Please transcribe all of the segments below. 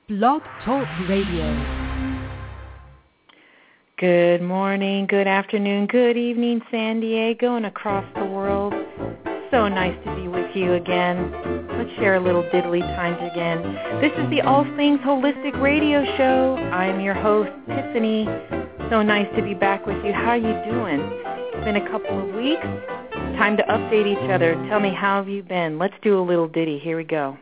Blog Talk Radio. Good morning, good afternoon, good evening, San Diego and across the world. So nice to be with you again. Let's share a little diddly times again. This is the All Things Holistic Radio Show. I am your host, Tiffany. So nice to be back with you. How are you doing? It's been a couple of weeks. Time to update each other. Tell me, how have you been? Let's do a little ditty. Here we go.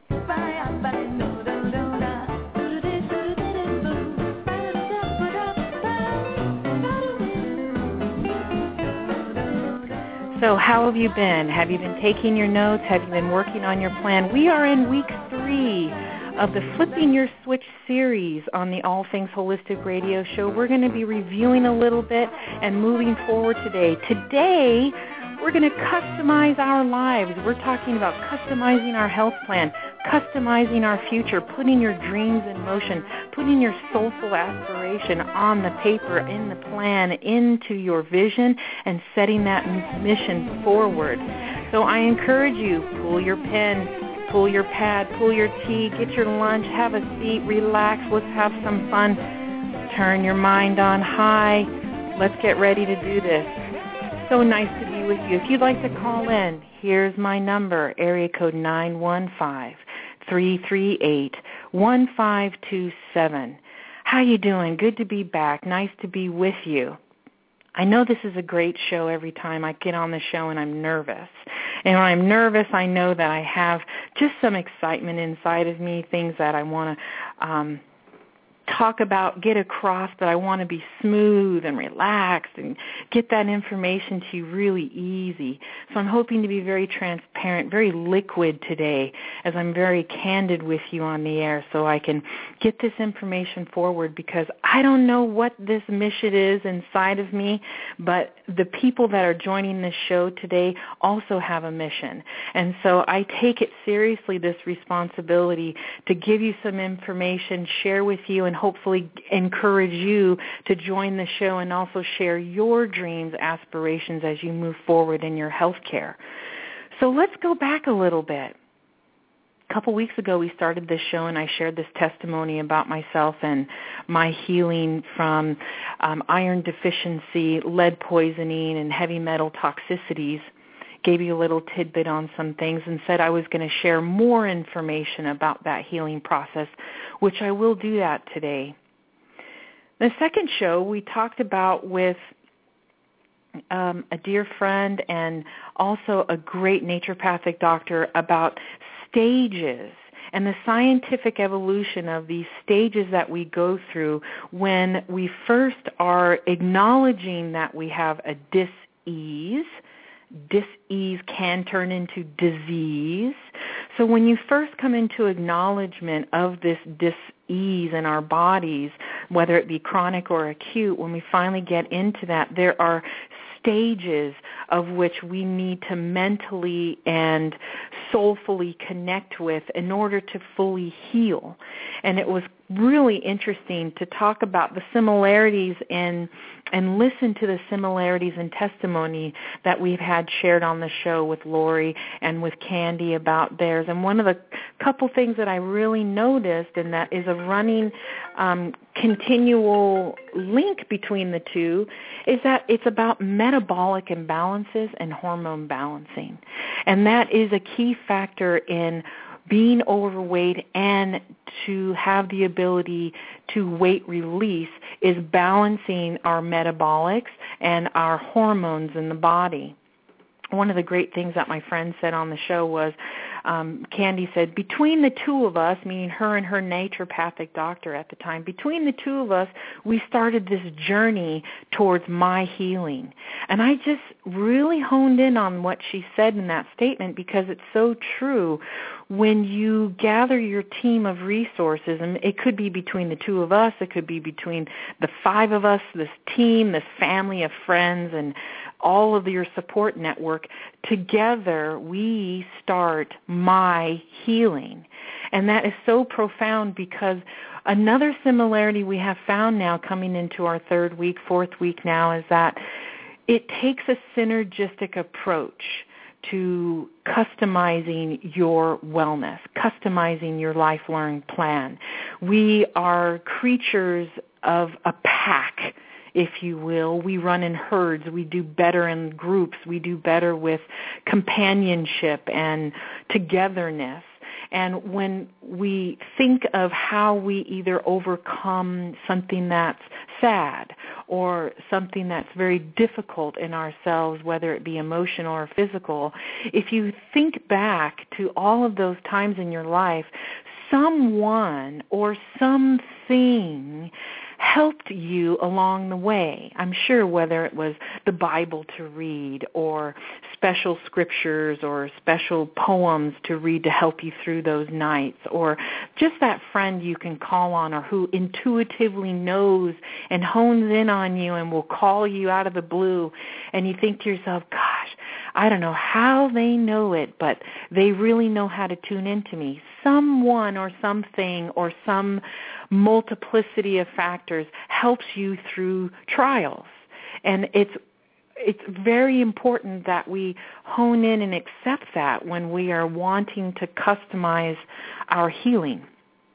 So how have you been? Have you been taking your notes? Have you been working on your plan? We are in week 3 of the Flipping Your Switch series on the All Things Holistic Radio Show. We're going to be reviewing a little bit and moving forward today. Today, we're going to customize our lives. We're talking about customizing our health plan, customizing our future, putting your dreams in motion, putting your soulful aspiration on the paper, in the plan, into your vision, and setting that mission forward. So I encourage you, pull your pen, pull your pad, pull your tea, get your lunch, have a seat, relax, let's have some fun, turn your mind on high. Let's get ready to do this. So nice to be with you. If you'd like to call in, here's my number, area code 915-338-1527. How you doing? Good to be back. Nice to be with you. I know this is a great show every time I get on the show, and I'm nervous. And when I'm nervous, I know that I have just some excitement inside of me, things that I want to talk about, get across, but I want to be smooth and relaxed and get that information to you really easy. So I'm hoping to be very transparent, very liquid today, as I'm very candid with you on the air, so I can get this information forward, because I don't know what this mission is inside of me, but the people that are joining this show today also have a mission. And so I take it seriously, this responsibility to give you some information, share with you, and hopefully encourage you to join the show and also share your dreams, aspirations as you move forward in your health care. So let's go back a little bit. A couple weeks ago, we started this show, and I shared this testimony about myself and my healing from iron deficiency, lead poisoning, and heavy metal toxicities. Gave you a little tidbit on some things and said I was going to share more information about that healing process, which I will do that today. The second show we talked about with a dear friend and also a great naturopathic doctor about stages and the scientific evolution of these stages that we go through when we first are acknowledging that we have a dis-ease. Dis-ease can turn into disease. So when you first come into acknowledgement of this dis-ease in our bodies, whether it be chronic or acute, when we finally get into that, there are stages of which we need to mentally and soulfully connect with in order to fully heal. And it was really interesting to talk about the similarities and listen to the similarities in testimony that we've had shared on the show with Lori and with Candy about theirs. And one of the couple things that I really noticed, and that is a running continual link between the two, is that it's about metabolic imbalances and hormone balancing. And that is a key factor in being overweight and to have the ability to weight release is balancing our metabolics and our hormones in the body. One of the great things that my friend said on the show was, Candy said, between the two of us, meaning her and her naturopathic doctor at the time, between the two of us, we started this journey towards my healing. And I just really honed in on what she said in that statement, because it's so true. When you gather your team of resources, and it could be between the two of us, it could be between the 5 of us, this team, this family of friends, and all of your support network, together we start my healing. And that is so profound, because another similarity we have found now coming into our 3rd week, 4th week now, is that it takes a synergistic approach to customizing your wellness, customizing your life-learning plan. We are creatures of a pack, if you will. We run in herds. We do better in groups. We do better with companionship and togetherness. And when we think of how we either overcome something that's sad or something that's very difficult in ourselves, whether it be emotional or physical, if you think back to all of those times in your life, someone or something helped you along the way. I'm sure whether it was the Bible to read or special scriptures or special poems to read to help you through those nights, or just that friend you can call on or who intuitively knows and hones in on you and will call you out of the blue, and you think to yourself, gosh, I don't know how they know it, but they really know how to tune into me. Someone or something or some multiplicity of factors helps you through trials. And it's very important that we hone in and accept that when we are wanting to customize our healing.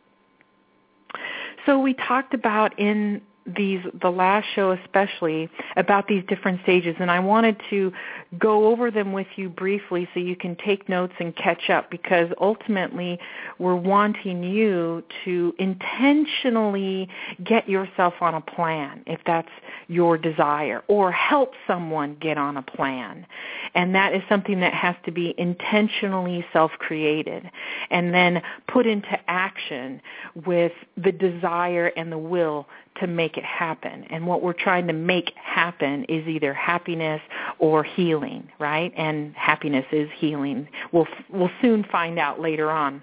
So we talked about in the last show especially about these different stages, and I wanted to go over them with you briefly so you can take notes and catch up, because ultimately we're wanting you to intentionally get yourself on a plan if that's your desire, or help someone get on a plan. And that is something that has to be intentionally self-created and then put into action with the desire and the will to make it happen. And what we're trying to make happen is either happiness or healing, right? And happiness is healing. We'll soon find out later on.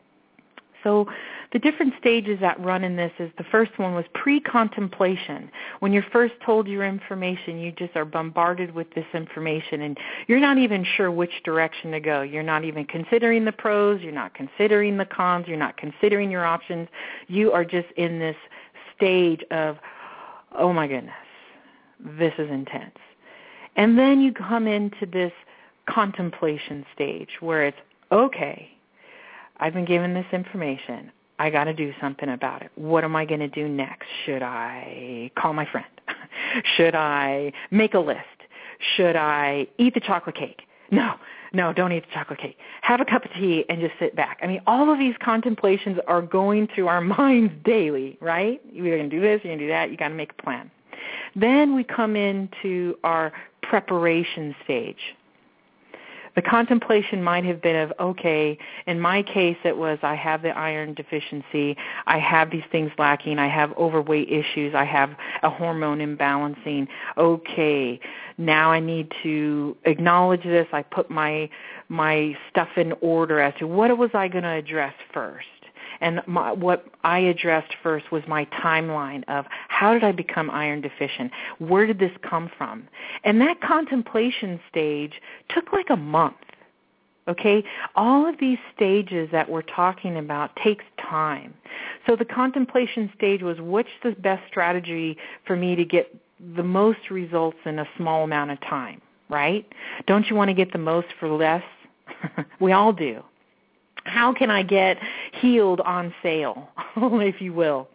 So the different stages that run in this is, the first one was pre-contemplation. When you're first told your information, you just are bombarded with this information, and you're not even sure which direction to go. You're not even considering the pros. You're not considering the cons. You're not considering your options. You are just in this stage of, oh my goodness, this is intense. And then you come into this contemplation stage where it's, okay, I've been given this information. I got to do something about it. What am I going to do next? Should I call my friend? Should I make a list? Should I eat the chocolate cake? No, don't eat the chocolate cake. Have a cup of tea and just sit back. I mean, all of these contemplations are going through our minds daily, right? You're going to do this, you're going to do that. You got to make a plan. Then we come into our preparation stage. The contemplation might have been of, okay, in my case it was, I have the iron deficiency, I have these things lacking, I have overweight issues, I have a hormone imbalancing. Okay, now I need to acknowledge this. I put my stuff in order as to what was I going to address first. And what I addressed first was my timeline of how did I become iron deficient? Where did this come from? And that contemplation stage took like a month, okay? All of these stages that we're talking about takes time. So the contemplation stage was, what's the best strategy for me to get the most results in a small amount of time, right? Don't you want to get the most for less? We all do. How can I get healed on sale, if you will?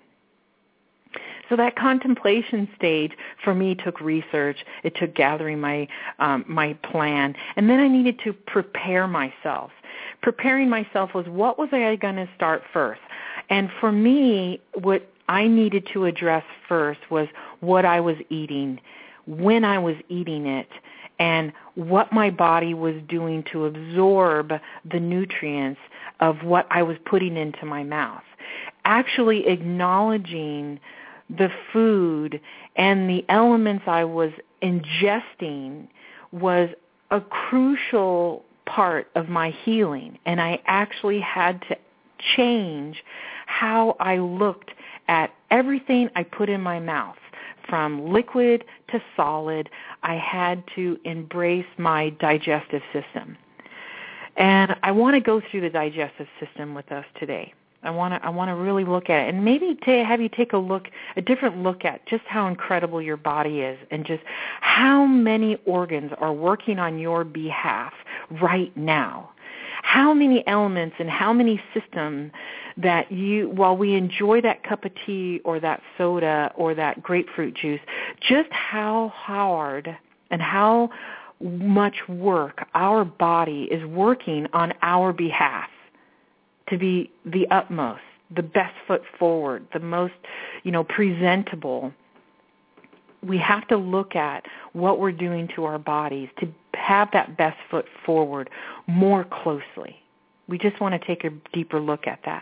So that contemplation stage for me took research. It took gathering my plan. And then I needed to prepare myself. Preparing myself was, what was I going to start first? And for me, what I needed to address first was what I was eating, when I was eating it, and what my body was doing to absorb the nutrients of what I was putting into my mouth. Actually acknowledging the food and the elements I was ingesting was a crucial part of my healing, and I actually had to change how I looked at everything I put in my mouth. From liquid to solid, I had to embrace my digestive system. And I want to go through the digestive system with us today. I want to really look at it, and maybe have you take a different look at just how incredible your body is, and just how many organs are working on your behalf, right now? How many elements and how many systems that while we enjoy that cup of tea or that soda or that grapefruit juice, just how hard and how much work our body is working on our behalf to be the utmost, the best foot forward, the most, presentable. We have to look at what we're doing to our bodies to have that best foot forward more closely. We just want to take a deeper look at that.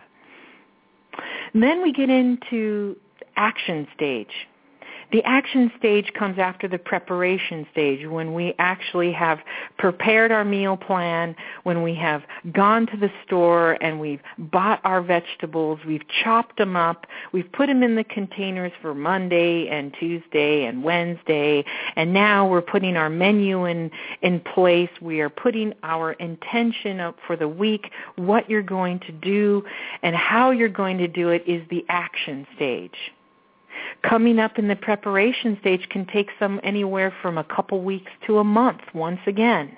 And then we get into action stage. The action stage comes after the preparation stage, when we actually have prepared our meal plan, when we have gone to the store and we've bought our vegetables, we've chopped them up, we've put them in the containers for Monday and Tuesday and Wednesday, and now we're putting our menu in place. We are putting our intention up for the week, what you're going to do, and how you're going to do it is the action stage. Coming up in the preparation stage can take anywhere from a couple weeks to a month once again.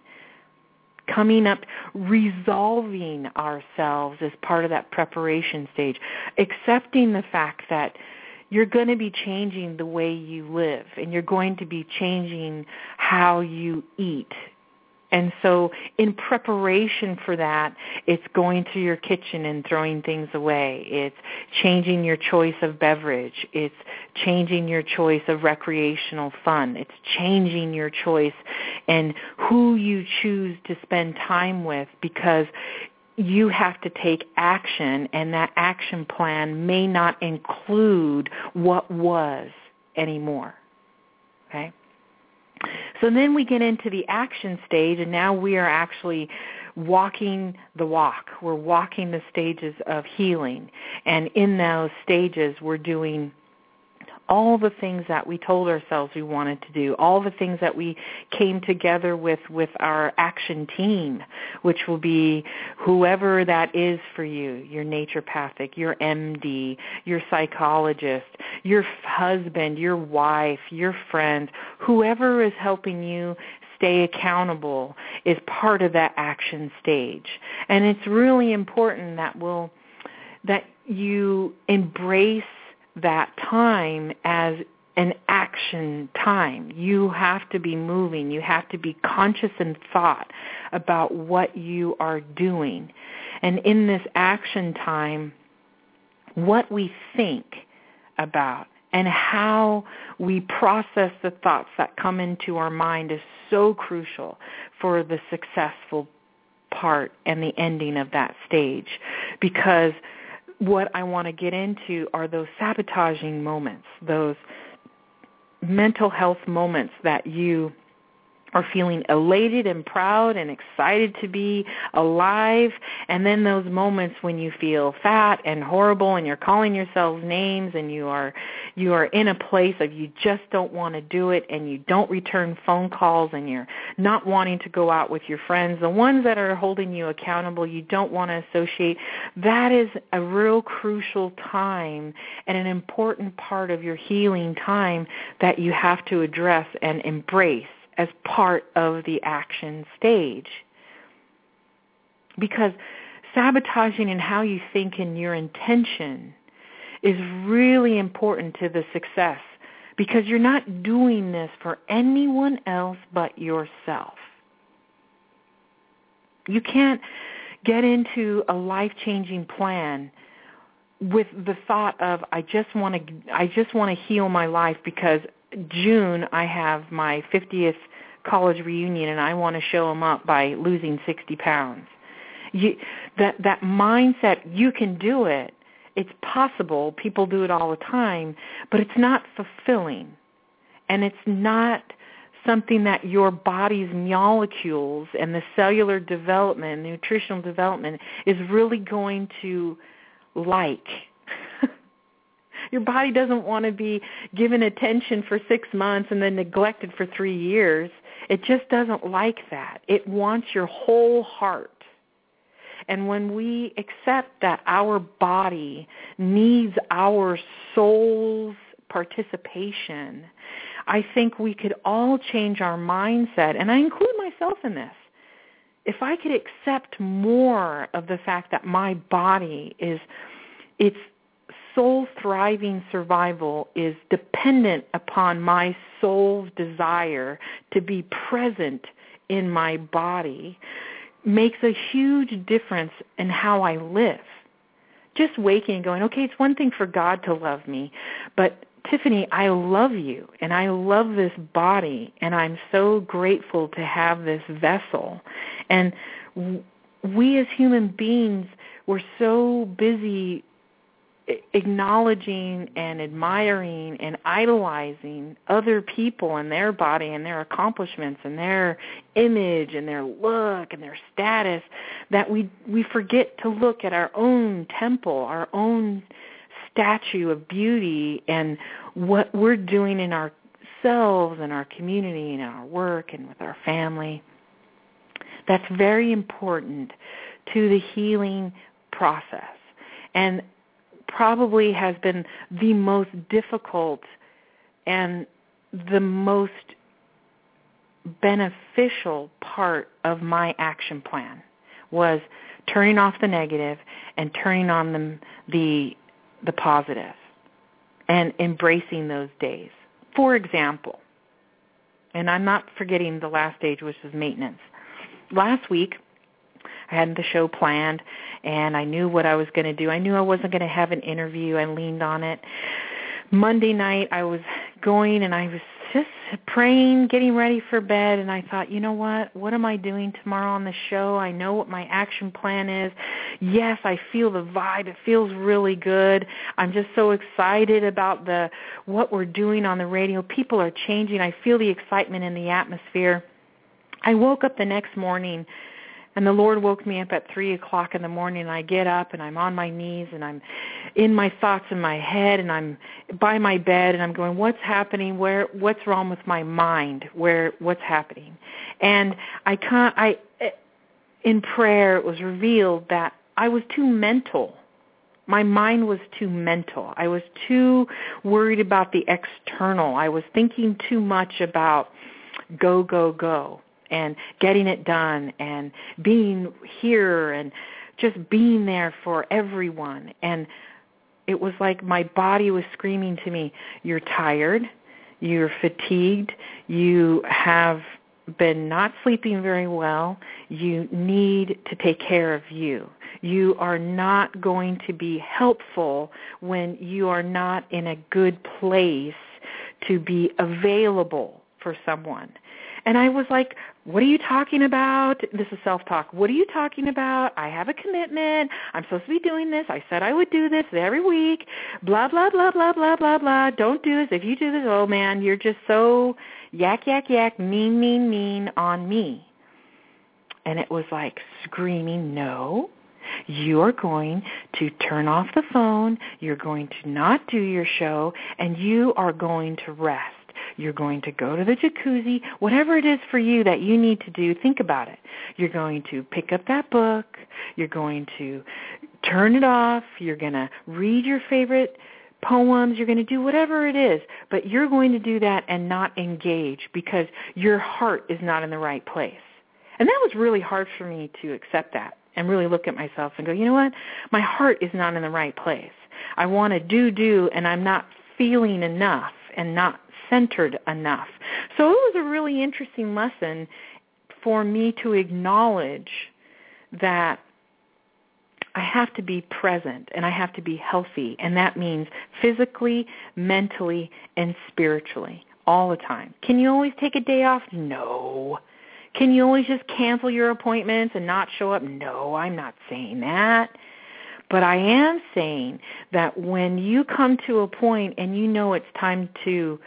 Coming up, resolving ourselves as part of that preparation stage, accepting the fact that you're going to be changing the way you live and you're going to be changing how you eat. And so in preparation for that, it's going to your kitchen and throwing things away. It's changing your choice of beverage. It's changing your choice of recreational fun. It's changing your choice and who you choose to spend time with, because you have to take action, and that action plan may not include what was anymore. Okay? So then we get into the action stage, and now we are actually walking the walk. We're walking the stages of healing. And in those stages, we're doing all the things that we told ourselves we wanted to do, all the things that we came together with our action team, which will be whoever that is for you, your naturopathic, your MD, your psychologist, your husband, your wife, your friend, whoever is helping you stay accountable is part of that action stage. And it's really important that you embrace that time as an action time. You have to be moving. You have to be conscious in thought about what you are doing. And in this action time, what we think about and how we process the thoughts that come into our mind is so crucial for the successful part and the ending of that stage. Because what I want to get into are those sabotaging moments, those mental health moments that you are feeling elated and proud and excited to be alive, and then those moments when you feel fat and horrible and you're calling yourselves names and you are in a place of you just don't want to do it, and you don't return phone calls, and you're not wanting to go out with your friends, the ones that are holding you accountable you don't want to associate. That is a real crucial time and an important part of your healing time that you have to address and embrace as part of the action stage. Because sabotaging in how you think and your intention is really important to the success, because you're not doing this for anyone else but yourself. You can't get into a life-changing plan with the thought of I just want to heal my life because June I have my 50th college reunion and I want to show them up by losing 60 pounds. That mindset, you can do it. It's possible. People do it all the time, but it's not fulfilling. And it's not something that your body's molecules and the cellular development, nutritional development is really going to like. Your body doesn't want to be given attention for 6 months and then neglected for 3 years. It just doesn't like that. It wants your whole heart. And when we accept that our body needs our soul's participation, I think we could all change our mindset, and I include myself in this. if I could accept more of the fact that my body is, its soul thriving survival is dependent upon my soul's desire to be present in my body, makes a huge difference in how I live. Just waking and going, okay, it's one thing for God to love me, but Tiffany, I love you, and I love this body, and I'm so grateful to have this vessel. And we as human beings, we're so busy acknowledging and admiring and idolizing other people and their body and their accomplishments and their image and their look and their status that we forget to look at our own temple, our own statue of beauty, and what we're doing in ourselves and our community and our work and with our family. That's very important to the healing process, and probably has been the most difficult and the most beneficial part of my action plan, was turning off the negative and turning on the positive and embracing those days. For example, and I'm not forgetting the last stage, which is maintenance. Last week, I had the show planned, and I knew what I was going to do. I knew I wasn't going to have an interview. I leaned on it. Monday night, I was going, and I was just praying, getting ready for bed, and I thought, you know what? What am I doing tomorrow on the show? I know what my action plan is. Yes, I feel the vibe. It feels really good. I'm just so excited about what we're doing on the radio. People are changing. I feel the excitement in the atmosphere. I woke up the next morning, and the Lord woke me up at 3 o'clock in the morning, and I get up, and I'm on my knees, and I'm in my thoughts in my head, and I'm by my bed, and I'm going, what's happening? What's wrong with my mind? What's happening? And in prayer, it was revealed that I was too mental. My mind was too mental. I was too worried about the external. I was thinking too much about go, go, go, and getting it done and being here and just being there for everyone. And it was like my body was screaming to me, you're tired, you're fatigued, you have been not sleeping very well, you need to take care of you. You are not going to be helpful when you are not in a good place to be available for someone. And I was like, what are you talking about? This is self-talk. What are you talking about? I have a commitment. I'm supposed to be doing this. I said I would do this every week. Blah, blah, blah, blah, blah, blah, blah. Don't do this. If you do this, oh, man, you're just so yak, yak, yak, mean, mean, mean on me. And it was like screaming, no, you are going to turn off the phone. You're going to not do your show, and you are going to rest. You're going to go to the jacuzzi, whatever it is for you that you need to do, think about it. You're going to pick up that book. You're going to turn it off. You're going to read your favorite poems. You're going to do whatever it is, but you're going to do that and not engage because your heart is not in the right place. And that was really hard for me to accept that and really look at myself and go, you know what? My heart is not in the right place. I want to do, and I'm not feeling enough and not centered enough. So it was a really interesting lesson for me to acknowledge that I have to be present and I have to be healthy, and that means physically, mentally, and spiritually all the time. Can you always take a day off? No. Can you always just cancel your appointments and not show up? No, I'm not saying that. But I am saying that when you come to a point and you know it's time to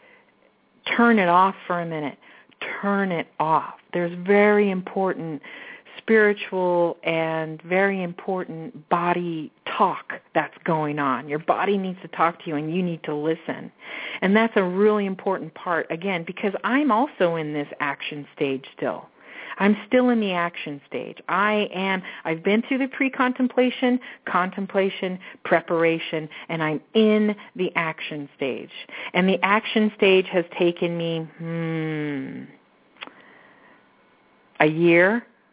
turn it off for a minute, turn it off. There's very important spiritual and very important body talk that's going on. Your body needs to talk to you, and you need to listen. And that's a really important part, again, because I'm also in this action stage still. I'm still in the action stage. I've been through the pre-contemplation, contemplation, preparation, and I'm in the action stage. And the action stage has taken me a year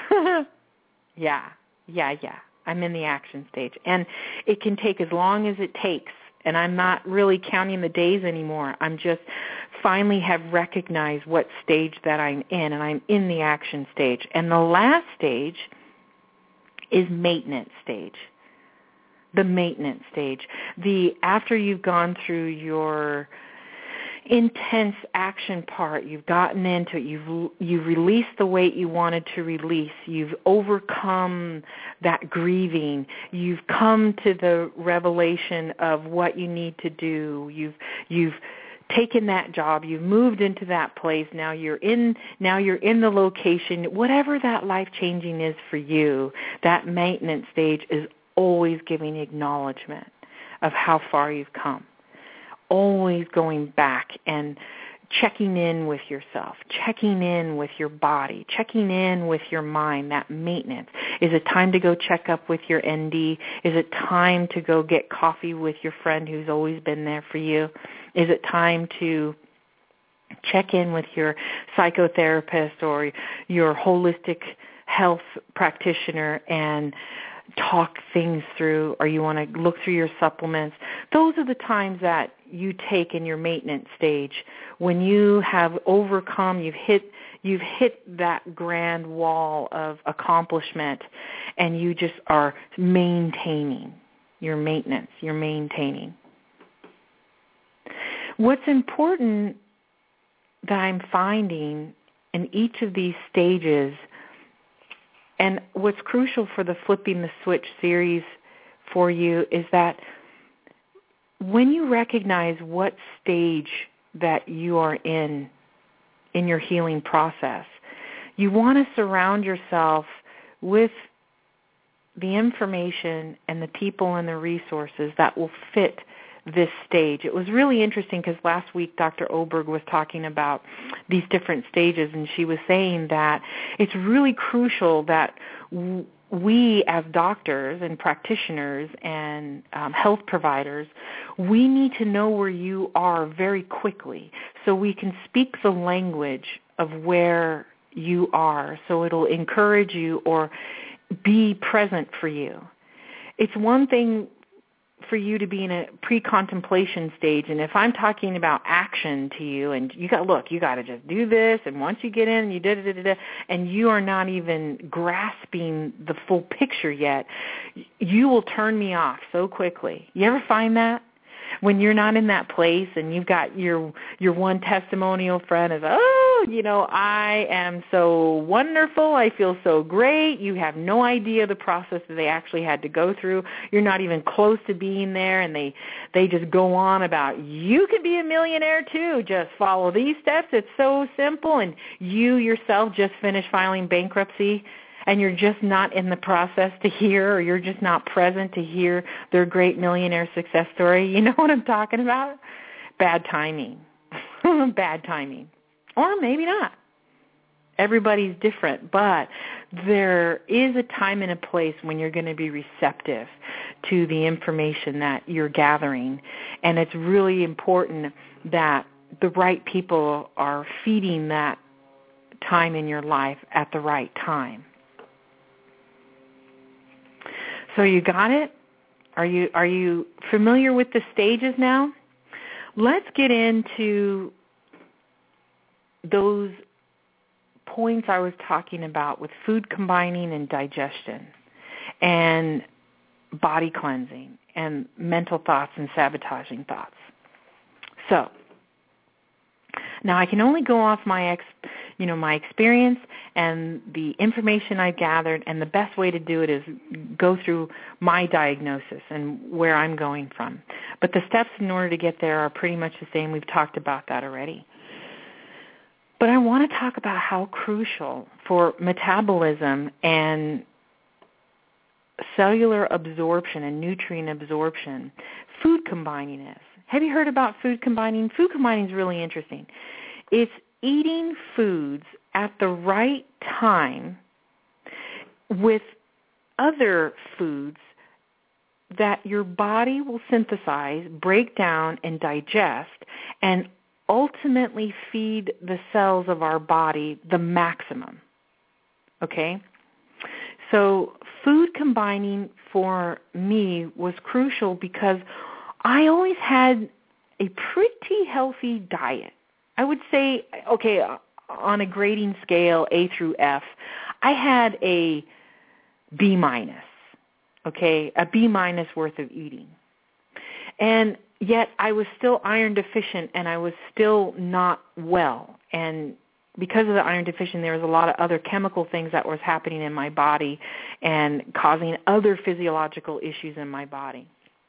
Yeah. I'm in the action stage. And it can take as long as it takes. And I'm not really counting the days anymore. I'm just finally have recognized what stage that I'm in, and I'm in the action stage. And the last stage is maintenance stage. The maintenance stage. After you've gone through your intense action part, you've gotten into it, you've released the weight you wanted to release, you've overcome that grieving, you've come to the revelation of what you need to do, you've taken that job, you've moved into that place, now you're in the location, whatever that life-changing is for you, that maintenance stage is always giving acknowledgement of how far you've come. Always going back and checking in with yourself, checking in with your body, checking in with your mind, that maintenance. Is it time to go check up with your ND? Is it time to go get coffee with your friend who's always been there for you? Is it time to check in with your psychotherapist or your holistic health practitioner and talk things through, or you want to look through your supplements? Those are the times that you take in your maintenance stage when you have overcome, you've hit that grand wall of accomplishment, and you just are maintaining your maintenance, you're maintaining. What's important that I'm finding in each of these stages, and what's crucial for the Flipping the Switch series for you, is that when you recognize what stage that you are in your healing process, you want to surround yourself with the information and the people and the resources that will fit this stage. It was really interesting because last week Dr. Oberg was talking about these different stages, and she was saying that it's really crucial that we as doctors and practitioners and health providers, we need to know where you are very quickly so we can speak the language of where you are, so it'll encourage you or be present for you. It's one thing for you to be in a pre-contemplation stage, and if I'm talking about action to you, and you got to just do this, and once you get in, you da-da-da-da-da, and you are not even grasping the full picture yet, you will turn me off so quickly. You ever find that? When you're not in that place and you've got your one testimonial friend is, I am so wonderful, I feel so great, you have no idea the process that they actually had to go through, you're not even close to being there, and they just go on about, you can be a millionaire too, just follow these steps, it's so simple, and you yourself just finished filing bankruptcy, and you're just not in the process to hear, or you're just not present to hear their great millionaire success story. You know what I'm talking about? Bad timing. Bad timing. Or maybe not. Everybody's different, but there is a time and a place when you're going to be receptive to the information that you're gathering, and it's really important that the right people are feeding that time in your life at the right time. So you got it? Are you familiar with the stages now? Let's get into those points I was talking about with food combining and digestion and body cleansing and mental thoughts and sabotaging thoughts. So now I can only go off my experience and the information I gathered, and the best way to do it is go through my diagnosis and where I'm going from. But the steps in order to get there are pretty much the same. We've talked about that already. But I want to talk about how crucial for metabolism and cellular absorption and nutrient absorption food combining is. Have you heard about food combining? Food combining is really interesting. It's eating foods at the right time with other foods that your body will synthesize, break down, and digest, and ultimately feed the cells of our body the maximum. Okay? So food combining for me was crucial because I always had a pretty healthy diet. I would say, okay, on a grading scale, A through F, I had a B minus, okay, a B minus worth of eating. And yet I was still iron deficient and I was still not well. And because of the iron deficient, there was a lot of other chemical things that was happening in my body and causing other physiological issues in my body.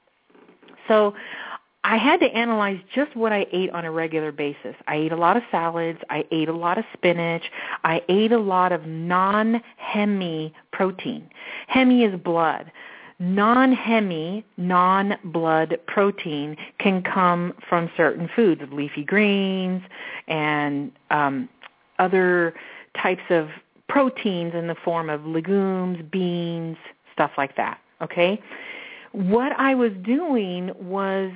So I had to analyze just what I ate on a regular basis. I ate a lot of salads. I ate a lot of spinach. I ate a lot of non-hemi protein. Hemi is blood. Non-hemi, non-blood protein can come from certain foods, leafy greens and other types of proteins in the form of legumes, beans, stuff like that, okay? What I was doing was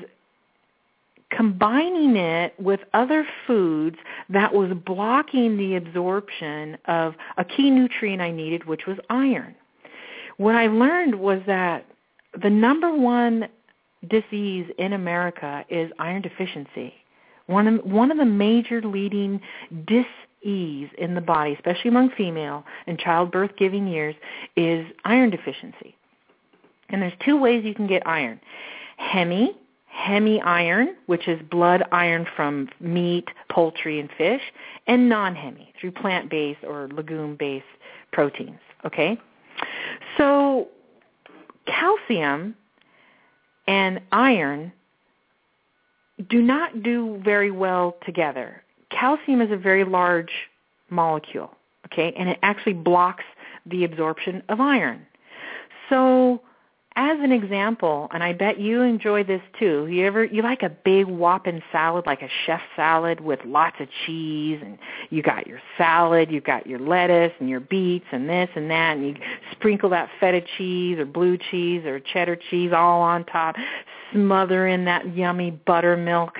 combining it with other foods that was blocking the absorption of a key nutrient I needed, which was iron. What I learned was that the number one disease in America is iron deficiency. One of the major leading dis-ease in the body, especially among female and childbirth-giving years, is iron deficiency. And there's two ways you can get iron. Hemi iron, which is blood iron from meat, poultry, and fish, and non-hemi, through plant-based or legume-based proteins, okay? So calcium and iron do not do very well together. Calcium is a very large molecule, okay, and it actually blocks the absorption of iron. So as an example, and I bet you enjoy this too, you like a big whopping salad, like a chef salad with lots of cheese, and you got your salad, you got your lettuce and your beets and this and that, and you sprinkle that feta cheese or blue cheese or cheddar cheese all on top, smother in that yummy buttermilk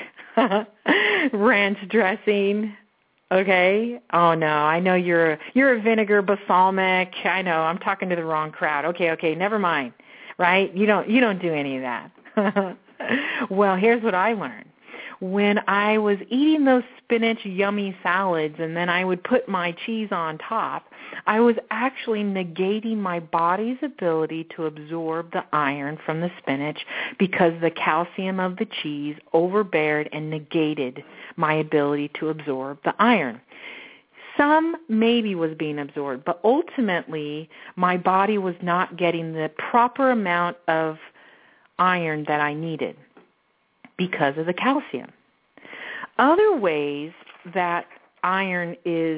ranch dressing. Okay. Oh no, I know you're a vinegar balsamic. I know, I'm talking to the wrong crowd. Okay, never mind. Right? You don't do any of that. Well, here's what I learned. When I was eating those spinach yummy salads and then I would put my cheese on top, I was actually negating my body's ability to absorb the iron from the spinach because the calcium of the cheese overbeared and negated my ability to absorb the iron. Some maybe was being absorbed, but ultimately my body was not getting the proper amount of iron that I needed because of the calcium. Other ways that iron is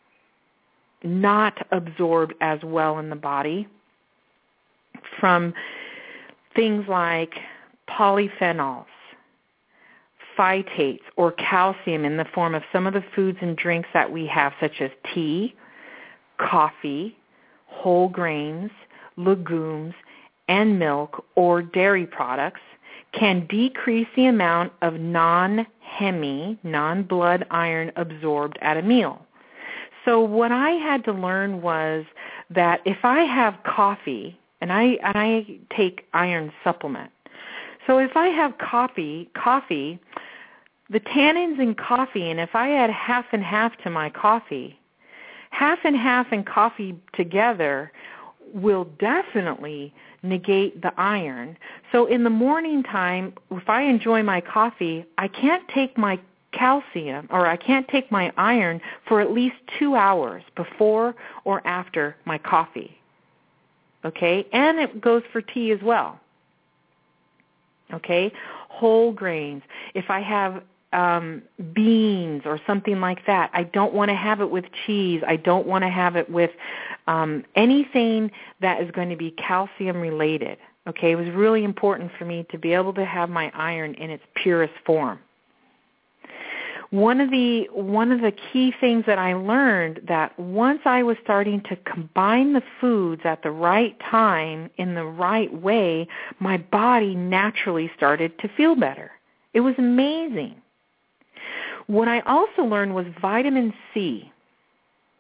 not absorbed as well in the body from things like polyphenols, phytates, or calcium in the form of some of the foods and drinks that we have, such as tea, coffee, whole grains, legumes, and milk or dairy products, can decrease the amount of non-hemi, non-blood iron absorbed at a meal. So what I had to learn was that if I have coffee, and I take iron supplement, so if I have coffee, the tannins in coffee, and if I add half and half to my coffee, half and half and coffee together will definitely negate the iron. So in the morning time, if I enjoy my coffee, I can't take my calcium or I can't take my iron for at least 2 hours before or after my coffee. Okay? And it goes for tea as well. Okay? Whole grains. If I have beans or something like that, I don't want to have it with cheese. I don't want to have it with anything that is going to be calcium related. Okay? It was really important for me to be able to have my iron in its purest form. One of the key things that I learned, that once I was starting to combine the foods at the right time in the right way, my body naturally started to feel better. It was amazing. What I also learned was vitamin C.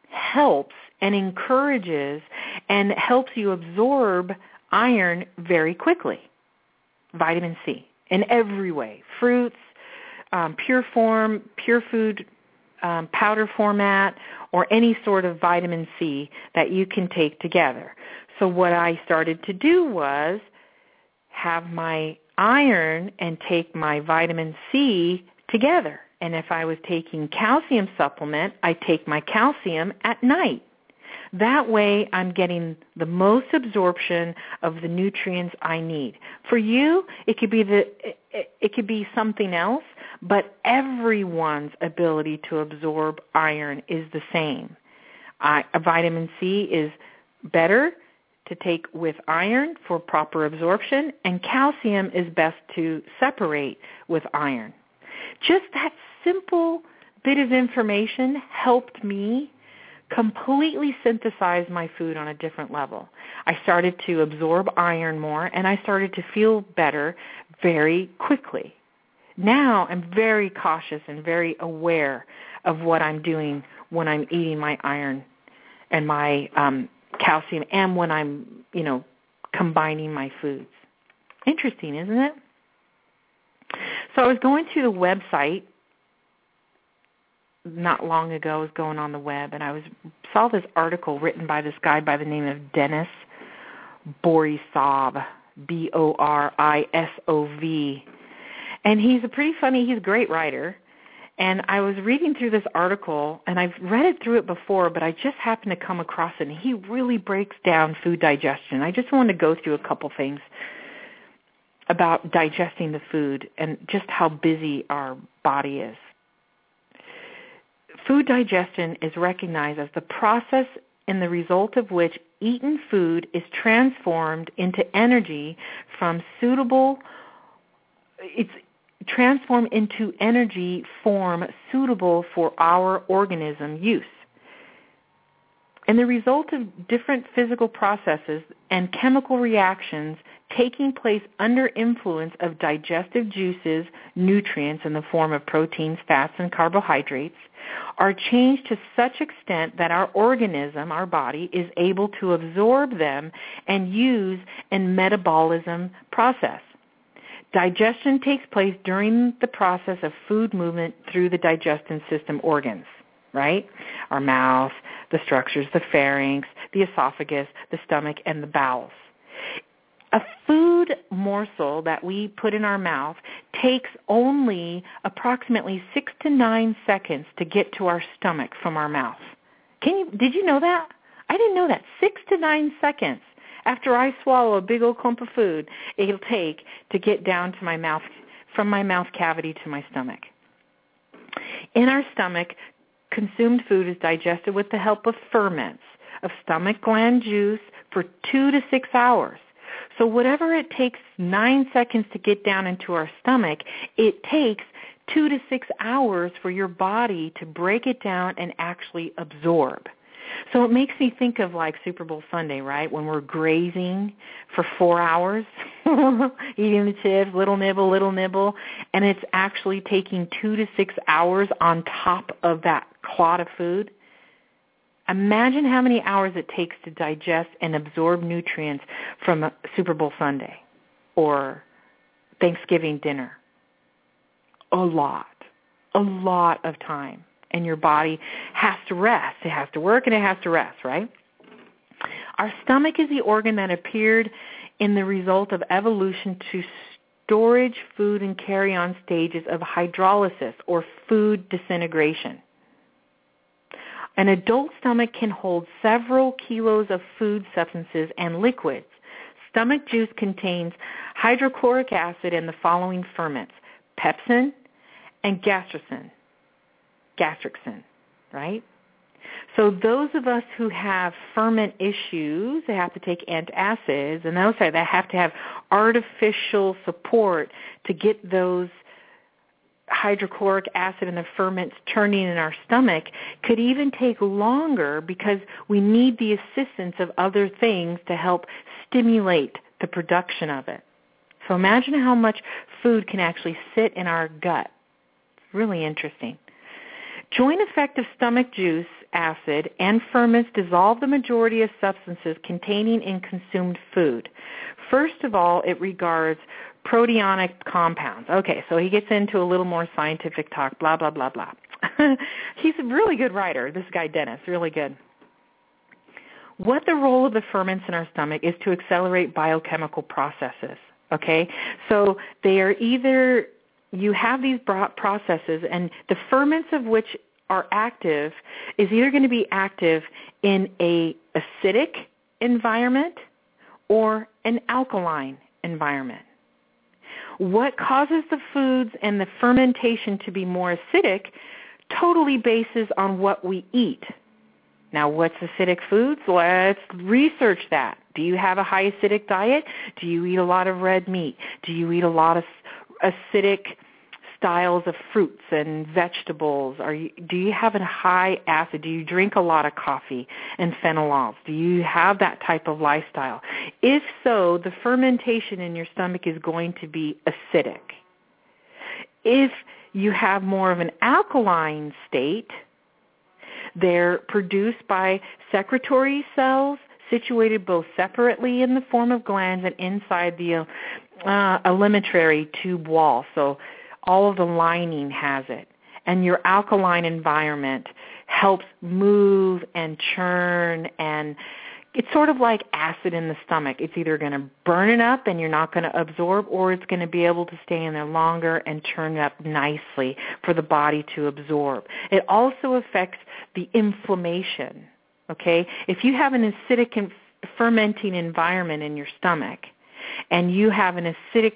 helps and encourages and helps you absorb iron very quickly. Vitamin C in every way. Fruits, pure form, pure food, powder format, or any sort of vitamin C that you can take together. So what I started to do was have my iron and take my vitamin C together. And if I was taking calcium supplement, I take my calcium at night. That way I'm getting the most absorption of the nutrients I need. For you, it could be something else, but everyone's ability to absorb iron is the same. Vitamin C is better to take with iron for proper absorption, and calcium is best to separate with iron. Just that simple bit of information helped me completely synthesize my food on a different level. I started to absorb iron more, and I started to feel better very quickly. Now I'm very cautious and very aware of what I'm doing when I'm eating my iron and my calcium, and when I'm, combining my foods. Interesting, isn't it? So I was going through the website not long ago. I was going on the web, and I saw this article written by this guy by the name of Denis Borisov, Borisov. And he's he's a great writer. And I was reading through this article, and I've read it through it before, but I just happened to come across it, and he really breaks down food digestion. I just wanted to go through a couple things about digesting the food and just how busy our body is. Food digestion is recognized as the process in the result of which eaten food is transformed into energy transform into energy form suitable for our organism use. And the result of different physical processes and chemical reactions taking place under influence of digestive juices, nutrients in the form of proteins, fats, and carbohydrates, are changed to such extent that our organism, our body, is able to absorb them and use in metabolism process. Digestion takes place during the process of food movement through the digestive system organs, right? Our mouth, the structures, the pharynx, the esophagus, the stomach, and the bowels. A food morsel that we put in our mouth takes only approximately 6 to 9 seconds to get to our stomach from our mouth. Did you know that? I didn't know that. 6 to 9 seconds after I swallow a big old clump of food, it'll take to get down to my mouth, from my mouth cavity to my stomach. In our stomach, consumed food is digested with the help of ferments, of stomach gland juice, for 2 to 6 hours. So whatever it takes 9 seconds to get down into our stomach, it takes 2 to 6 hours for your body to break it down and actually absorb. So it makes me think of like Super Bowl Sunday, right, when we're grazing for 4 hours, eating the chips, little nibble, and it's actually taking 2 to 6 hours on top of that clot of food. Imagine how many hours it takes to digest and absorb nutrients from Super Bowl Sunday or Thanksgiving dinner. A lot of time. And your body has to rest. It has to work and it has to rest, right? Our stomach is the organ that appeared in the result of evolution to storage food and carry on stages of hydrolysis or food disintegration. An adult stomach can hold several kilos of food substances and liquids. Stomach juice contains hydrochloric acid and the following ferments: pepsin and gastricin, right? So those of us who have ferment issues, they have to take antacids, and those that have to have artificial support to get those hydrochloric acid and the ferments turning in our stomach, could even take longer because we need the assistance of other things to help stimulate the production of it. So imagine how much food can actually sit in our gut. It's really interesting. Joint effect of stomach juice acid and ferments dissolve the majority of substances containing in consumed food. First of all, it regards proteonic compounds. Okay, so he gets into a little more scientific talk, blah, blah, blah, blah. He's a really good writer, this guy Dennis, really good. What the role of the ferments in our stomach is to accelerate biochemical processes, okay? So they are either, you have these processes, and the ferments of which are active is either going to be active in a acidic environment or an alkaline environment. What causes the foods and the fermentation to be more acidic totally bases on what we eat. Now, what's acidic foods? Let's research that. Do you have a high acidic diet? Do you eat a lot of red meat? Do you eat a lot of acidic styles of fruits and vegetables? Do you have a high acid? Do you drink a lot of coffee and phenols? Do you have that type of lifestyle? If so, the fermentation in your stomach is going to be acidic. If you have more of an alkaline state, they're produced by secretory cells situated both separately in the form of glands and inside the alimentary tube wall. So all of the lining has it. And your alkaline environment helps move and churn, and it's sort of like acid in the stomach. It's either going to burn it up and you're not going to absorb, or it's going to be able to stay in there longer and churn it up nicely for the body to absorb. It also affects the inflammation, okay? If you have an acidic and fermenting environment in your stomach and you have an acidic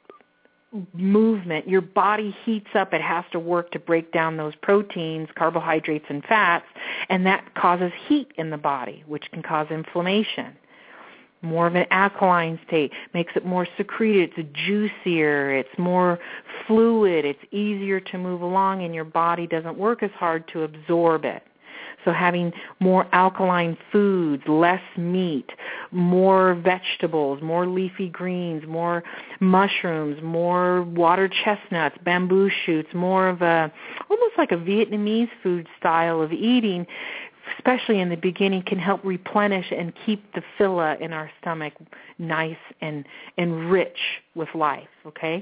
movement, your body heats up. It has to work to break down those proteins, carbohydrates, and fats, and that causes heat in the body, which can cause inflammation. More of an alkaline state makes it more secreted. It's juicier. It's more fluid. It's easier to move along, and your body doesn't work as hard to absorb it. So having more alkaline foods, less meat, more vegetables, more leafy greens, more mushrooms, more water chestnuts, bamboo shoots, more of a, almost like a Vietnamese food style of eating, especially in the beginning, can help replenish and keep the phyla in our stomach nice and rich with life, okay?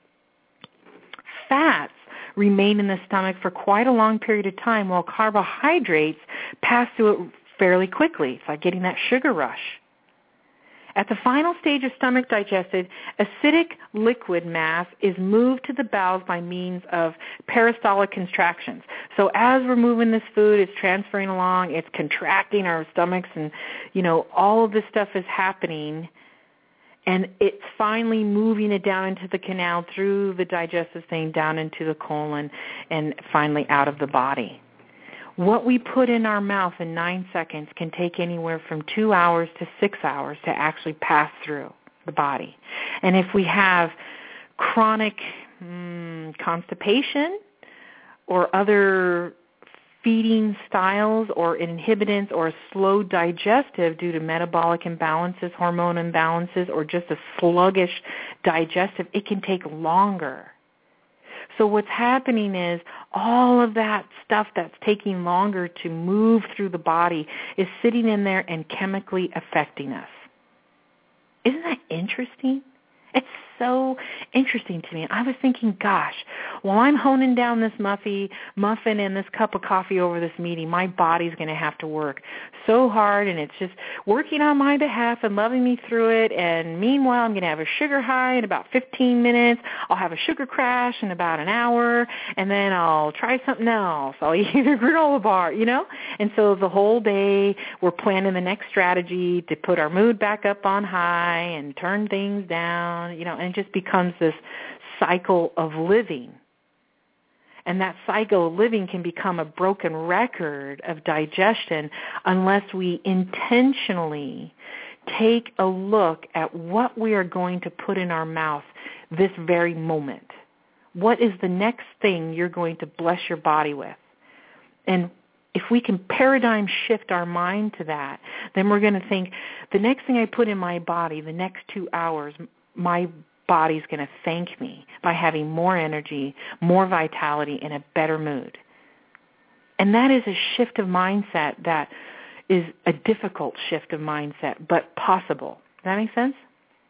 Fats remain in the stomach for quite a long period of time, while carbohydrates pass through it fairly quickly. It's like getting that sugar rush. At the final stage of stomach digestion, acidic liquid mass is moved to the bowels by means of peristaltic contractions. So as we're moving this food, it's transferring along, it's contracting our stomachs, and, all of this stuff is happening. And it's finally moving it down into the canal through the digestive thing, down into the colon, and finally out of the body. What we put in our mouth in 9 seconds can take anywhere from 2 hours to 6 hours to actually pass through the body. And if we have chronic constipation or other feeding styles or inhibitants or a slow digestive due to metabolic imbalances, hormone imbalances, or just a sluggish digestive, it can take longer. So what's happening is all of that stuff that's taking longer to move through the body is sitting in there and chemically affecting us. Isn't that interesting? It's so interesting to me. I was thinking, gosh, while I'm honing down this muffin and this cup of coffee over this meeting, my body's going to have to work so hard, and it's just working on my behalf and loving me through it. And meanwhile, I'm going to have a sugar high in about 15 minutes. I'll have a sugar crash in about an hour, and then I'll try something else. I'll eat a granola bar, And so the whole day we're planning the next strategy to put our mood back up on high and turn things down, and it just becomes this cycle of living. And that cycle of living can become a broken record of digestion unless we intentionally take a look at what we are going to put in our mouth this very moment. What is the next thing you're going to bless your body with? And if we can paradigm shift our mind to that, then we're going to think, the next thing I put in my body, the next 2 hours, my body's going to thank me by having more energy, more vitality, and a better mood. And that is a shift of mindset that is a difficult shift of mindset, but possible. Does that make sense?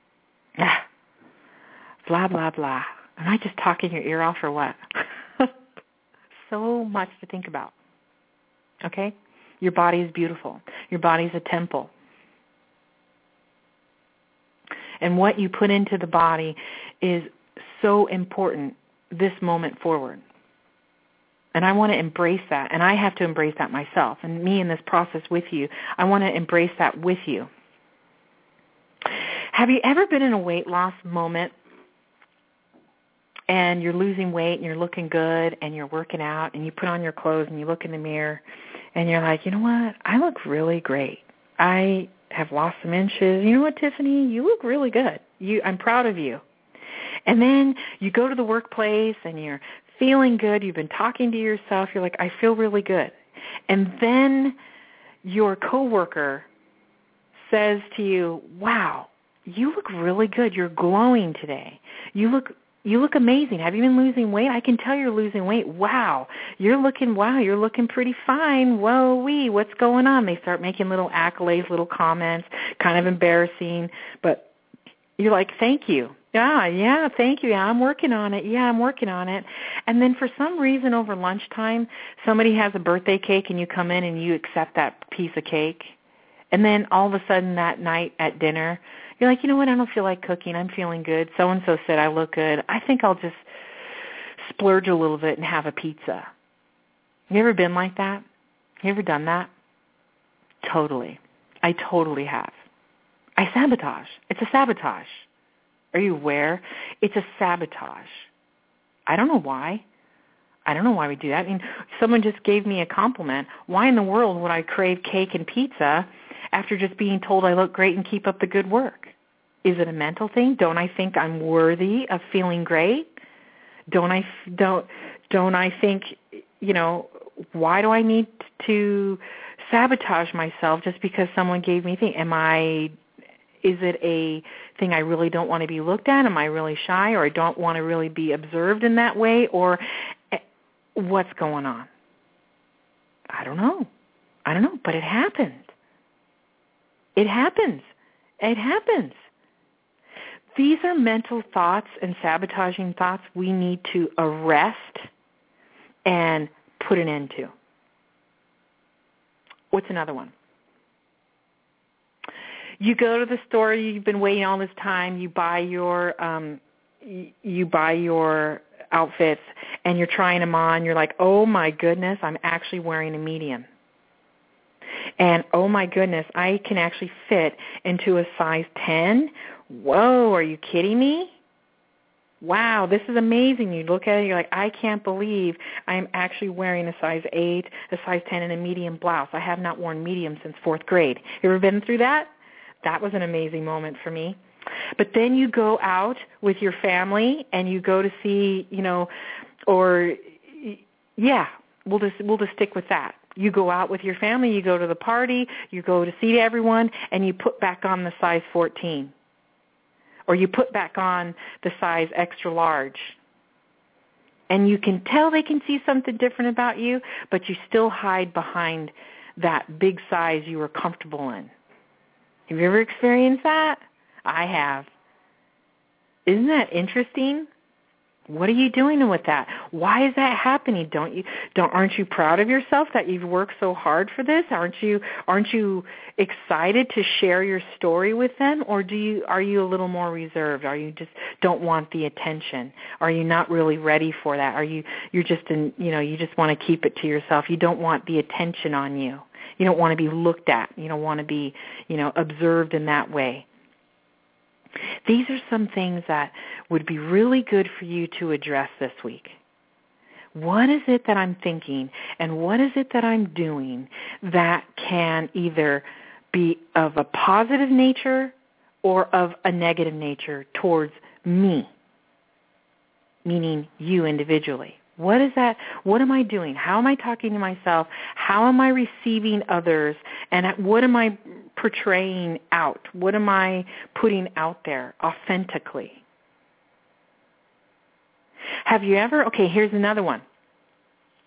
Blah, blah, blah. Am I just talking your ear off or what? So much to think about. Okay? Your body is beautiful. Your body is a temple. And what you put into the body is so important this moment forward. And I want to embrace that. And I have to embrace that myself. And me in this process with you, I want to embrace that with you. Have you ever been in a weight loss moment and you're losing weight and you're looking good and you're working out and you put on your clothes and you look in the mirror and you're like, you know what, I look really great. I have lost some inches. You know what, Tiffany, you look really good. I'm proud of you. And then you go to the workplace and you're feeling good. You've been talking to yourself. You're like, I feel really good. And then your coworker says to you, wow, you look really good. You're glowing today. You look amazing. Have you been losing weight? I can tell you're losing weight. Wow, you're looking pretty fine. Whoa-wee, what's going on? They start making little accolades, little comments, kind of embarrassing, but you're like, thank you. Yeah, thank you. Yeah, I'm working on it. And then for some reason over lunchtime, somebody has a birthday cake and you come in and you accept that piece of cake. And then all of a sudden that night at dinner, you're like, you know what, I don't feel like cooking. I'm feeling good. So-and-so said I look good. I think I'll just splurge a little bit and have a pizza. You ever been like that? You ever done that? Totally. I totally have. I sabotage. It's a sabotage. Are you aware? It's a sabotage. I don't know why. I don't know why we do that. I mean, someone just gave me a compliment. Why in the world would I crave cake and pizza after just being told I look great and keep up the good work? Is it a mental thing? Don't I think I'm worthy of feeling great? Don't I think, you know, why do I need to sabotage myself just because someone gave me a thing? Is it a thing I really don't want to be looked at? Am I really shy, or I don't want to really be observed in that way? Or what's going on? I don't know, but it happens. It happens. These are mental thoughts and sabotaging thoughts we need to arrest and put an end to. What's another one? You go to the store, you've been waiting all this time, you buy your outfits, and you're trying them on. You're like, oh, my goodness, I'm actually wearing a medium. And, oh, my goodness, I can actually fit into a size 10. Whoa, are you kidding me? Wow, this is amazing. You look at it, you're like, I can't believe I'm actually wearing a size 8, a size 10, and a medium blouse. I have not worn medium since 4th grade. You ever been through that? That was an amazing moment for me. But then you go out with your family and you go to see, we'll just stick with that. You go out with your family, you go to the party, you go to see everyone, and you put back on the size 14. Or you put back on the size extra large. And you can tell they can see something different about you, but you still hide behind that big size you were comfortable in. Have you ever experienced that? I have. Isn't that interesting? What are you doing with that? Why is that happening? Aren't you proud of yourself that you've worked so hard for this? Aren't you excited to share your story with them, or are you a little more reserved? Are you just don't want the attention? Are you not really ready for that? You just want to keep it to yourself. You don't want the attention on you. You don't want to be looked at. You don't want to be, observed in that way. These are some things that would be really good for you to address this week. What is it that I'm thinking and what is it that I'm doing that can either be of a positive nature or of a negative nature towards me, meaning you individually? What is that? What am I doing? How am I talking to myself? How am I receiving others? And what am I portraying out? What am I putting out there authentically? Have you ever, here's another one.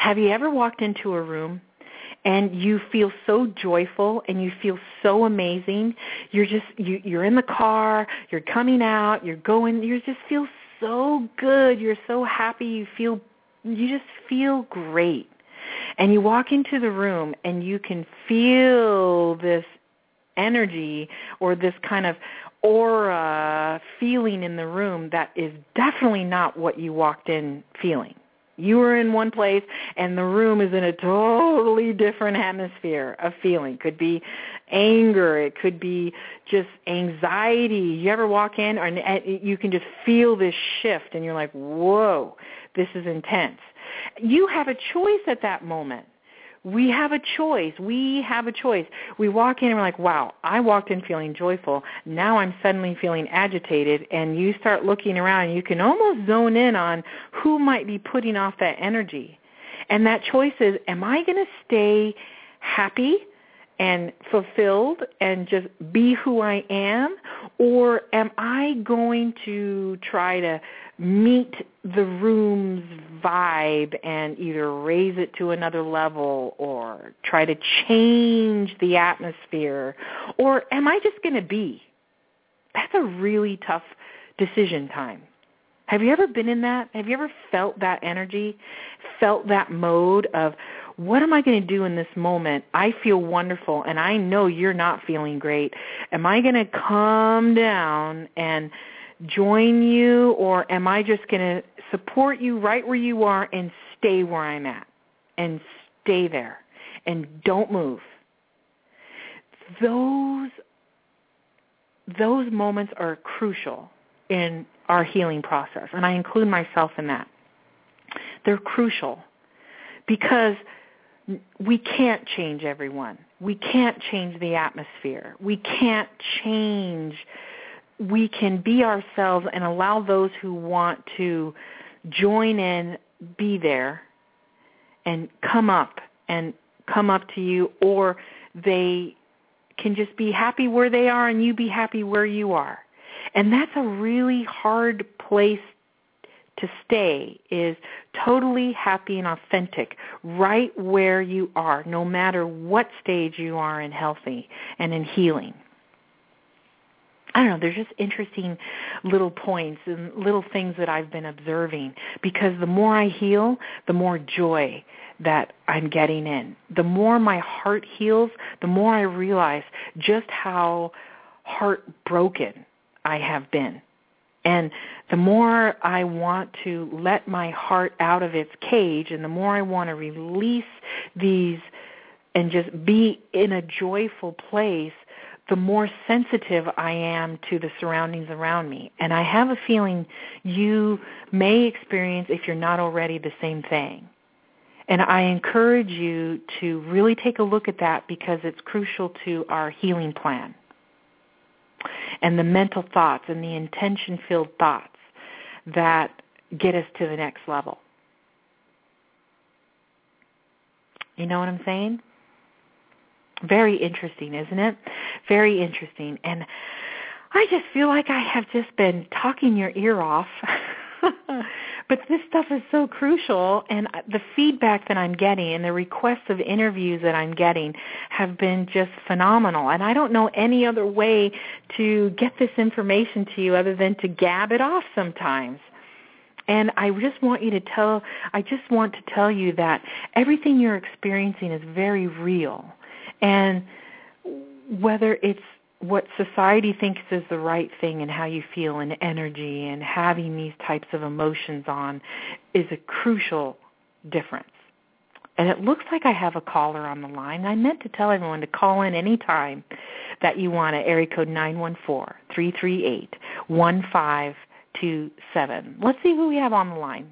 Have you ever walked into a room and you feel so joyful and you feel so amazing? You're in the car, you're coming out, you're going, you just feel so good. You're so happy. You just feel great. And you walk into the room and you can feel this energy or this kind of aura feeling in the room that is definitely not what you walked in feeling. You were in one place and the room is in a totally different atmosphere of feeling. It could be anger. It could be just anxiety. You ever walk in and you can just feel this shift and you're like, whoa, this is intense. You have a choice at that moment. We have a choice. We walk in and we're like, wow, I walked in feeling joyful. Now I'm suddenly feeling agitated. And you start looking around and you can almost zone in on who might be putting off that energy. And that choice is, am I going to stay happy and fulfilled and just be who I am? Or am I going to try to meet the room's vibe and either raise it to another level or try to change the atmosphere? Or am I just going to be? That's a really tough decision time. Have you ever been in that? Have you ever felt that energy, felt that mode of, what am I going to do in this moment? I feel wonderful, and I know you're not feeling great. Am I going to calm down and join you, or am I just going to support you right where you are and stay where I'm at and stay there and don't move? Those moments are crucial in our healing process, and I include myself in that. They're crucial because we can't change everyone. We can't change the atmosphere. We can't change. We can be ourselves and allow those who want to join in, be there, and come up to you, or they can just be happy where they are and you be happy where you are. And that's a really hard place to stay, is totally happy and authentic right where you are, no matter what stage you are in healthy and in healing. I don't know, there's just interesting little points and little things that I've been observing, because the more I heal, the more joy that I'm getting in. The more my heart heals, the more I realize just how heartbroken I have been. And the more I want to let my heart out of its cage, and the more I want to release these and just be in a joyful place, the more sensitive I am to the surroundings around me. And I have a feeling you may experience, if you're not already, the same thing. And I encourage you to really take a look at that, because it's crucial to our healing plan and the mental thoughts and the intention-filled thoughts that get us to the next level. You know what I'm saying? Very interesting, isn't it? Very interesting. And I just feel like I have just been talking your ear off. But this stuff is so crucial, and the feedback that I'm getting and the requests of interviews that I'm getting have been just phenomenal. And I don't know any other way to get this information to you other than to gab it off sometimes. And I just want to tell you that everything you're experiencing is very real. And whether it's what society thinks is the right thing and how you feel and energy and having these types of emotions on is a crucial difference. And it looks like I have a caller on the line. I meant to tell everyone to call in any time that you want at area code 914-338-1527. Let's see who we have on the line.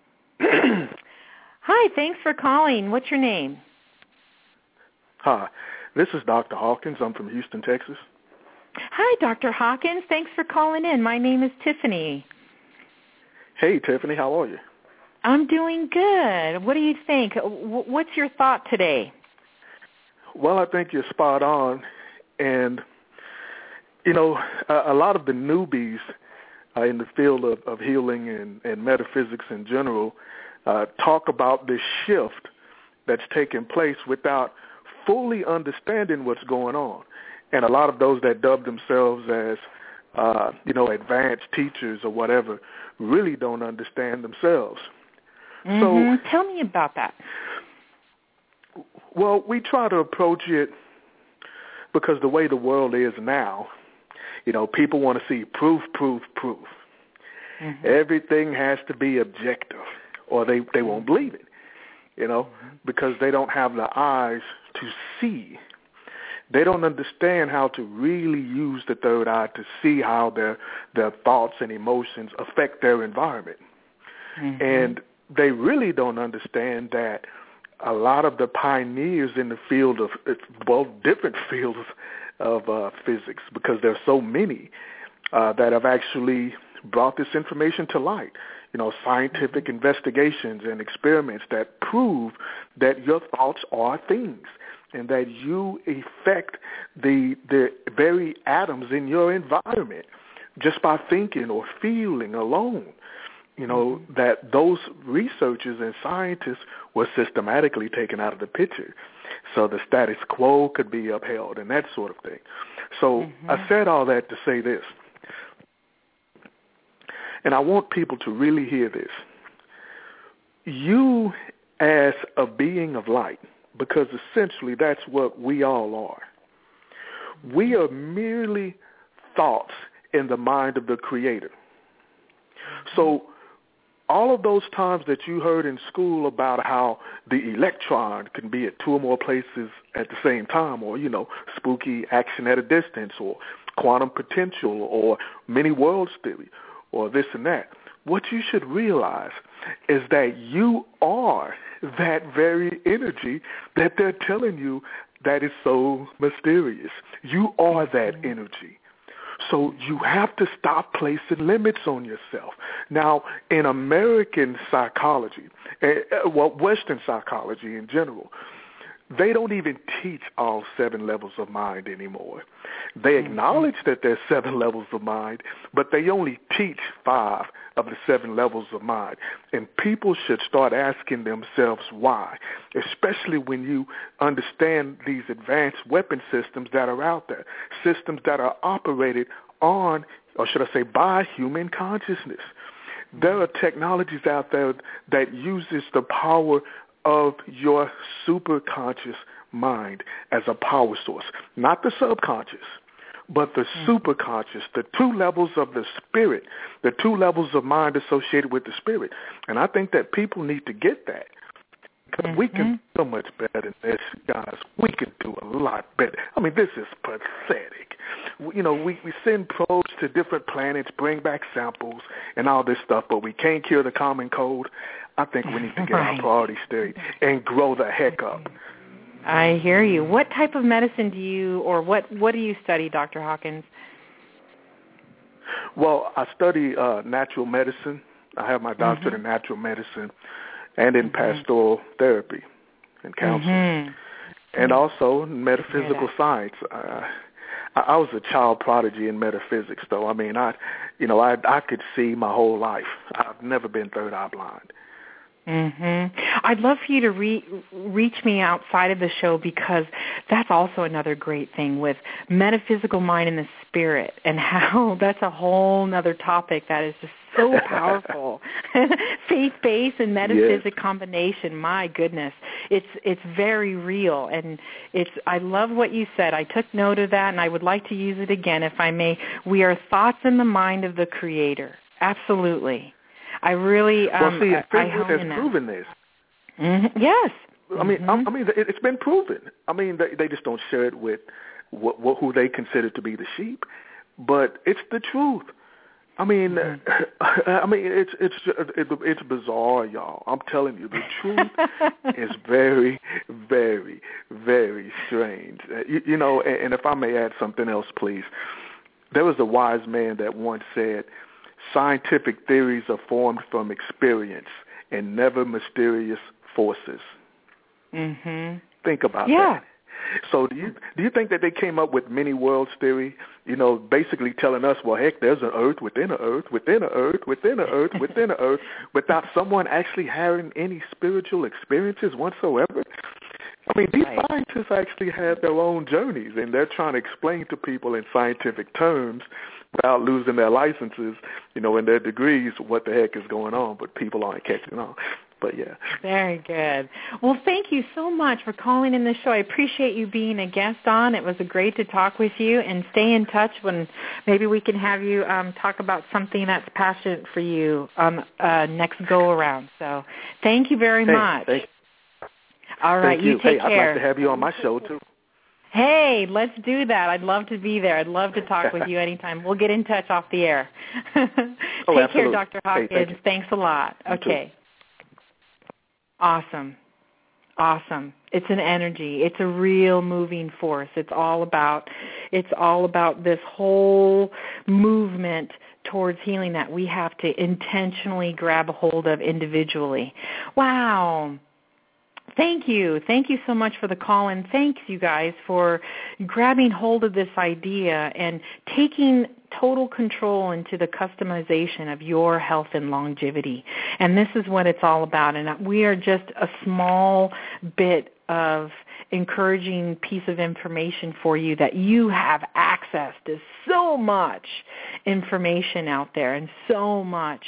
Hi, thanks for calling. What's your name? Hi, this is Dr. Hawkins. I'm from Houston, Texas. Hi, Dr. Hawkins. Thanks for calling in. My name is Tiffany. Hey, Tiffany. How are you? I'm doing good. What do you think? What's your thought today? Well, I think you're spot on. And, you know, a lot of the newbies in the field of healing and metaphysics in general, talk about this shift that's taking place without fully understanding what's going on. And a lot of those that dub themselves as, advanced teachers or whatever really don't understand themselves. So tell me about that. Well, we try to approach it because the way the world is now, people want to see proof. Everything has to be objective or they won't believe it, because they don't have the eyes to see. They don't understand how to really use the third eye to see how their thoughts and emotions affect their environment. And they really don't understand that a lot of the pioneers in the field of, different fields of physics, because there's so many that have actually brought this information to light. Scientific investigations and experiments that prove that your thoughts are things and that you affect the very atoms in your environment just by thinking or feeling alone. That those researchers and scientists were systematically taken out of the picture so the status quo could be upheld and that sort of thing. So I said all that to say this, and I want people to really hear this. You as a being of light, because essentially that's what we all are, we are merely thoughts in the mind of the Creator. So all of those times that you heard in school about how the electron can be at two or more places at the same time, or, spooky action at a distance, or quantum potential, or many worlds theory, or this and that, what you should realize is that you are that very energy that they're telling you that is so mysterious. You are that energy. So you have to stop placing limits on yourself. Now, in American psychology, Western psychology in general, they don't even teach all 7 levels of mind anymore. They acknowledge that there's 7 levels of mind, but they only teach 5 of the 7 levels of mind. And people should start asking themselves why, especially when you understand these advanced weapon systems that are out there, systems that are operated on, or should I say, by human consciousness. There are technologies out there that uses the power of your superconscious mind as a power source, not the subconscious, but the superconscious, the 2 levels of the spirit, the 2 levels of mind associated with the spirit. And I think that people need to get that, because we can do so much better than this, guys. We can do a lot better. I mean, this is pathetic. We send probes to different planets, bring back samples and all this stuff, but we can't cure the common cold. I think we need to get our priorities straight and grow the heck up. I hear you. What type of medicine do you, or what do you study, Dr. Hawkins? Well, I study natural medicine. I have my doctorate in natural medicine and in pastoral therapy and counseling, and also metaphysical science. I was a child prodigy in metaphysics, though. I mean, I could see my whole life. I've never been third eye blind. I'd love for you to reach me outside of the show, because that's also another great thing with metaphysical mind and the spirit, and how that's a whole nother topic that is just so powerful. Faith-based and metaphysic combination, my goodness. It's very real, and I love what you said. I took note of that, and I would like to use it again, if I may. We are thoughts in the mind of the Creator. Absolutely. I really, physics has proven this. Yes. I mean, it's been proven. I mean, they just don't share it with who they consider to be the sheep, but it's the truth. I mean, it's bizarre, y'all. I'm telling you, the truth is very, very, very strange. And if I may add something else, please. There was a wise man that once said, "Scientific theories are formed from experience and never mysterious forces." Think about that. So do you think that they came up with many worlds theory, basically telling us, well, heck, there's an earth within an earth, within an earth, within an earth, within an earth, without someone actually having any spiritual experiences whatsoever? I mean, these scientists actually have their own journeys, and they're trying to explain to people in scientific terms without losing their licenses, and their degrees, what the heck is going on, but people aren't catching on. But, yeah. Very good. Well, thank you so much for calling in the show. I appreciate you being a guest on. It was great to talk with you, and stay in touch when maybe we can have you talk about something that's passionate for you next go-around. So thank you very much. Thank you. All right, you take care. I'd like to have you on my show, too. Hey, let's do that. I'd love to be there. I'd love to talk with you anytime. We'll get in touch off the air. Take care, Dr. Hawkins. Hey, Thanks a lot. Okay. Awesome. It's an energy. It's a real moving force. It's all about this whole movement towards healing that we have to intentionally grab a hold of individually. Wow. Thank you. Thank you so much for the call, and thanks, you guys, for grabbing hold of this idea and taking total control into the customization of your health and longevity. And this is what it's all about. And we are just a small bit of encouraging piece of information for you, that you have access to so much information out there and so much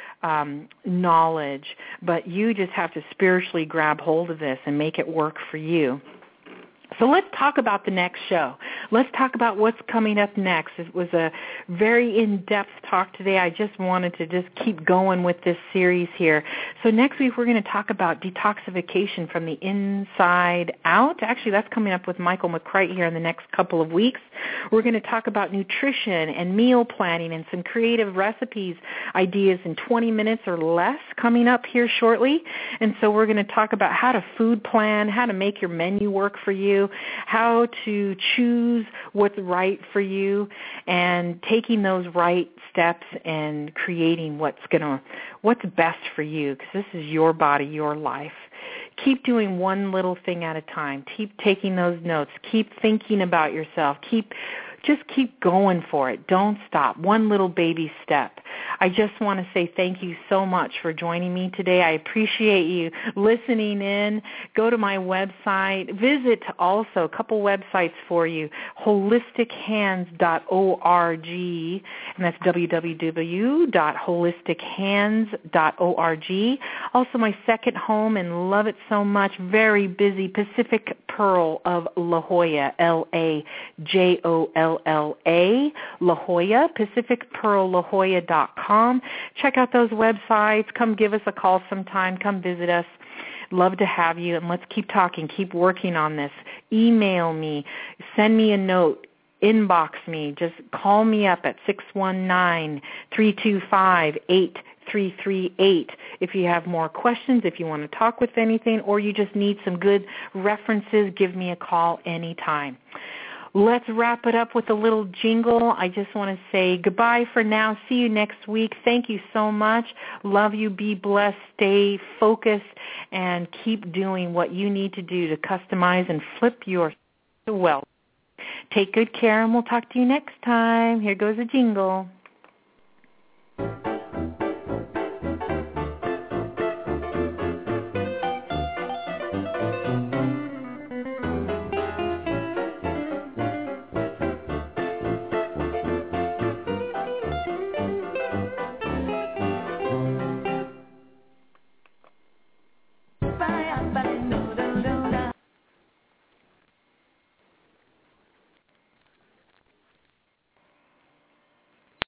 knowledge, but you just have to spiritually grab hold of this and make it work for you. So let's talk about the next show. Let's talk about what's coming up next. It was a very in-depth talk today. I just wanted to just keep going with this series here. So next week we're going to talk about detoxification from the inside out. Actually, that's coming up with Michael McCrite here in the next couple of weeks. We're going to talk about nutrition and meal planning and some creative recipes, ideas in 20 minutes or less coming up here shortly. And so we're going to talk about how to food plan, how to make your menu work for you, how to choose what's right for you, and taking those right steps and creating what's best for you, because this is your body, your life. Keep doing one little thing at a time. Keep taking those notes. Keep thinking about yourself. Just keep going for it. Don't stop. One little baby step. I just want to say thank you so much for joining me today. I appreciate you listening in. Go to my website. Visit also a couple websites for you, holistichehands.org, and that's www.holistichehands.org. Also my second home, and love it so much, very busy, Pacific Pearl of La Jolla, LAJOLLA, La Jolla, PacificPearlLaJolla.com. Check out those websites. Come give us a call sometime. Come visit us. Love to have you, and let's keep talking, keep working on this. Email me, send me a note, inbox me. Just call me up at 619-325-8338 if you have more questions, if you want to talk with anything, or you just need some good references. Give me a call anytime. Let's wrap it up with a little jingle. I just want to say goodbye for now. See you next week. Thank you so much. Love you. Be blessed. Stay focused and keep doing what you need to do to customize and flip your wealth. Take good care, and we'll talk to you next time. Here goes a jingle.